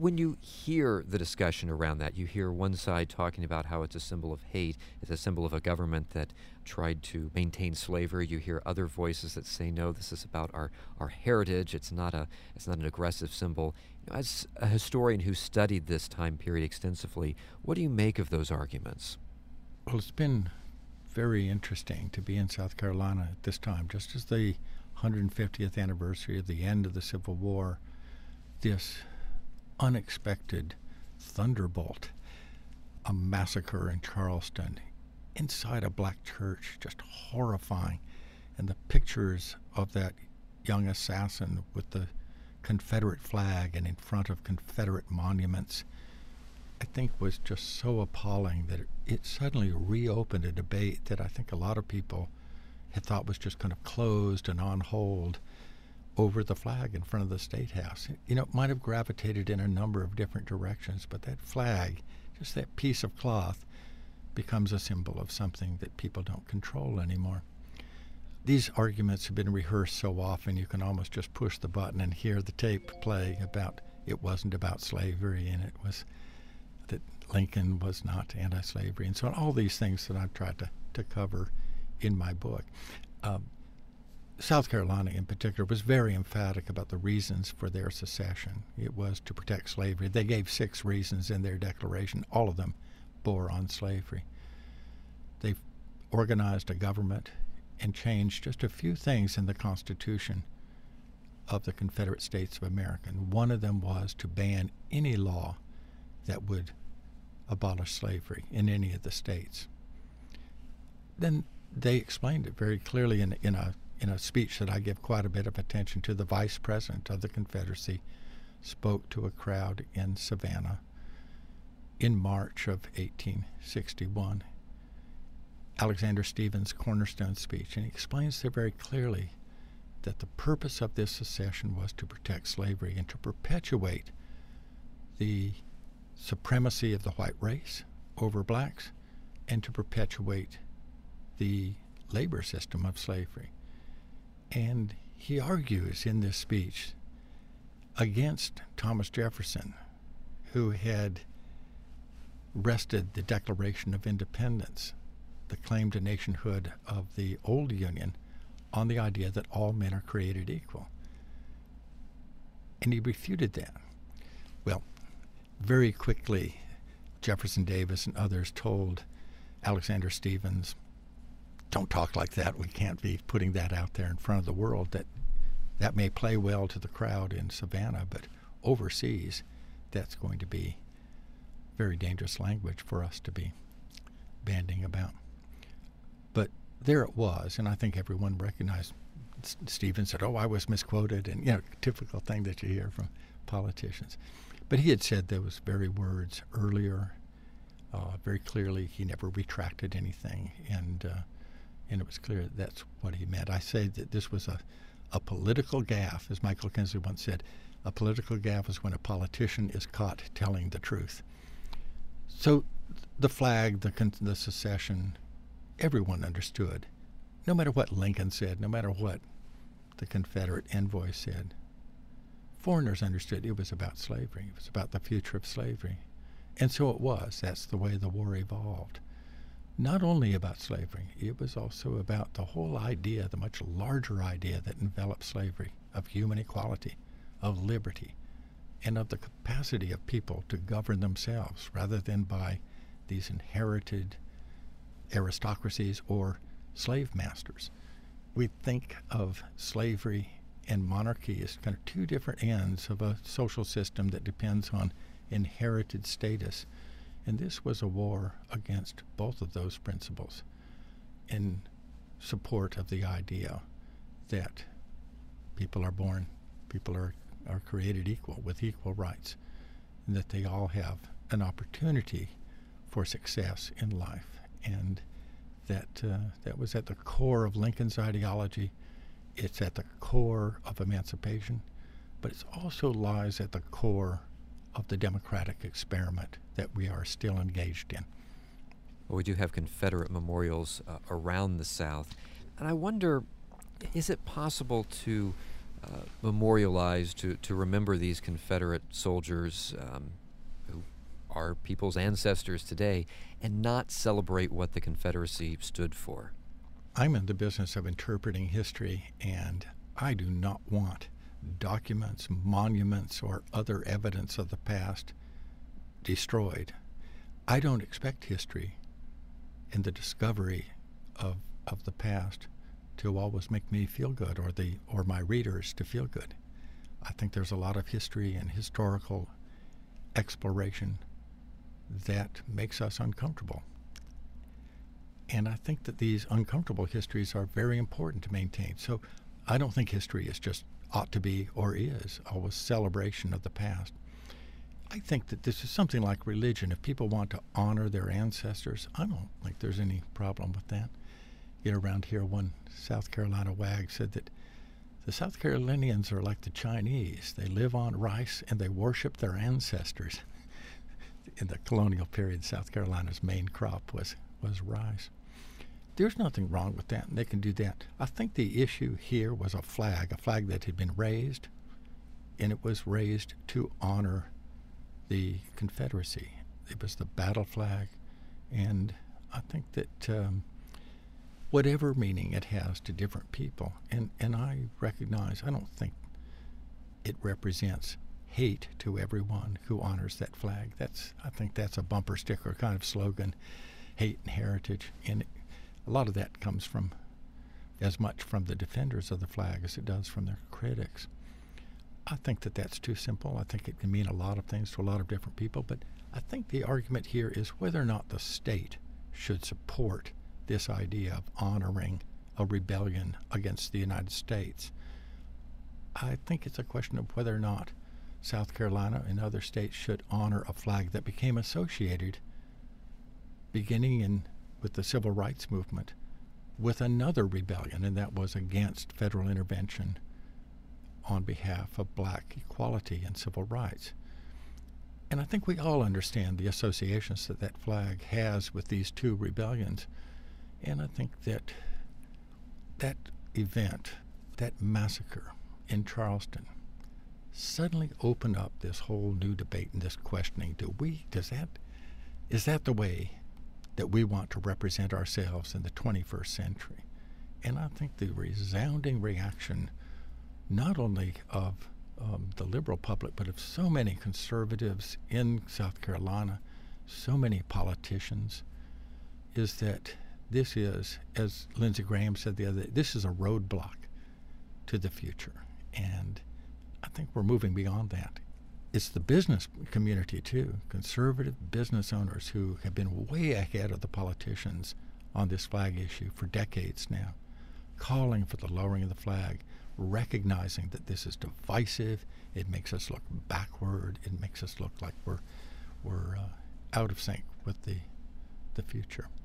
When you hear the discussion around that, you hear one side talking about how it's a symbol of hate, it's a symbol of a government that tried to maintain slavery. You hear other voices that say, no, this is about our heritage. It's not an aggressive symbol. As a historian who studied this time period extensively, what do you make of those arguments? Well, it's been very interesting to be in South Carolina at this time, just as the 150th anniversary of the end of the Civil War, this unexpected thunderbolt, a massacre in Charleston inside a black church, just horrifying. And the pictures of that young assassin with the Confederate flag and in front of Confederate monuments, I think was just so appalling that it suddenly reopened a debate that I think a lot of people had thought was just kind of closed and on hold over the flag in front of the State House. It might have gravitated in a number of different directions, but that flag, just that piece of cloth, becomes a symbol of something that people don't control anymore. These arguments have been rehearsed so often you can almost just push the button and hear the tape play about it wasn't about slavery and it was that Lincoln was not anti-slavery and so on, all these things that I've tried to cover in my book. South Carolina in particular was very emphatic about the reasons for their secession. It was to protect slavery. They gave 6 reasons in their declaration. All of them bore on slavery. They organized a government and changed just a few things in the Constitution of the Confederate States of America. And one of them was to ban any law that would abolish slavery in any of the states. Then they explained it very clearly in a speech that I give quite a bit of attention to. The Vice President of the Confederacy spoke to a crowd in Savannah in March of 1861. Alexander Stephens' cornerstone speech, and he explains there very clearly that the purpose of this secession was to protect slavery and to perpetuate the supremacy of the white race over blacks and to perpetuate the labor system of slavery. And he argues in this speech against Thomas Jefferson, who had wrested the Declaration of Independence, the claim to nationhood of the old Union, on the idea that all men are created equal. And he refuted that. Well, very quickly, Jefferson Davis and others told Alexander Stephens, don't talk like that. We can't be putting that out there in front of the world. That may play well to the crowd in Savannah, but overseas, that's going to be very dangerous language for us to be bandying about. But there it was, and I think everyone recognized. Stephens said, I was misquoted, and typical thing that you hear from politicians. But he had said those very words earlier, very clearly. He never retracted anything, and it was clear that's what he meant. I say that this was a political gaffe, as Michael Kinsley once said. A political gaffe is when a politician is caught telling the truth. So the flag, the secession, everyone understood. No matter what Lincoln said, no matter what the Confederate envoy said, foreigners understood it was about slavery. It was about the future of slavery. And so it was. That's the way the war evolved. Not only about slavery, it was also about the whole idea, the much larger idea that enveloped slavery, of human equality, of liberty, and of the capacity of people to govern themselves rather than by these inherited aristocracies or slave masters. We think of slavery and monarchy as kind of 2 different ends of a social system that depends on inherited status. And this was a war against both of those principles in support of the idea that people are created equal with equal rights, and that they all have an opportunity for success in life. And that was at the core of Lincoln's ideology. It's at the core of emancipation, but it also lies at the core of the democratic experiment that we are still engaged in. Well, we do have Confederate memorials around the South, and I wonder, is it possible to memorialize, to remember these Confederate soldiers who are people's ancestors today, and not celebrate what the Confederacy stood for? I'm in the business of interpreting history, and I do not want documents, monuments, or other evidence of the past destroyed. I don't expect history and the discovery of the past to always make me feel good, or my readers to feel good. I think there's a lot of history and historical exploration that makes us uncomfortable. And I think that these uncomfortable histories are very important to maintain. So I don't think history is just ought to be or is always celebration of the past. I think that this is something like religion. If people want to honor their ancestors, I don't think there's any problem with that. Around here, one South Carolina wag said that the South Carolinians are like the Chinese. They live on rice and they worship their ancestors. In the colonial period, South Carolina's main crop was rice. There's nothing wrong with that, and they can do that. I think the issue here was a flag that had been raised, and it was raised to honor the Confederacy. It was the battle flag, and I think that whatever meaning it has to different people, and I recognize, I don't think it represents hate to everyone who honors that flag. I think that's a bumper sticker kind of slogan, hate and heritage, and a lot of that comes from as much from the defenders of the flag as it does from their critics. I think that that's too simple. I think it can mean a lot of things to a lot of different people, but I think the argument here is whether or not the state should support this idea of honoring a rebellion against the United States. I think it's a question of whether or not South Carolina and other states should honor a flag that became associated, beginning with the Civil Rights Movement, with another rebellion, and that was against federal intervention on behalf of black equality and civil rights. And I think we all understand the associations that flag has with these two rebellions. And I think that that event, that massacre in Charleston, suddenly opened up this whole new debate and this questioning. Is that the way that we want to represent ourselves in the 21st century? And I think the resounding reaction, not only of the liberal public, but of so many conservatives in South Carolina, so many politicians, is that this is, as Lindsey Graham said the other day, this is a roadblock to the future. And I think we're moving beyond that. It's the business community, too, conservative business owners who have been way ahead of the politicians on this flag issue for decades now, calling for the lowering of the flag, recognizing that this is divisive. It makes us look backward. It makes us look like we're out of sync with the future.